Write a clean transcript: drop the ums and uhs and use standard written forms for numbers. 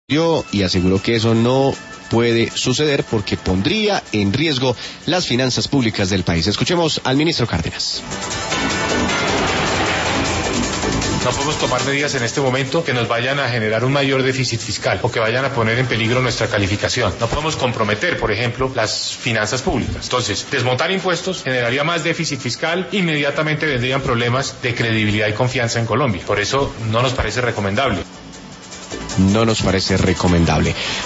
y aseguró que eso no puede suceder porque pondría en riesgo las finanzas públicas del país. Escuchemos al ministro Cárdenas. No podemos tomar medidas en este momento que nos vayan a generar un mayor déficit fiscal o que vayan a poner en peligro nuestra calificación. No podemos comprometer, por ejemplo, las finanzas públicas. Entonces, desmontar impuestos generaría más déficit fiscal, inmediatamente vendrían problemas de credibilidad y confianza en Colombia. Por eso no nos parece recomendable. No nos parece recomendable.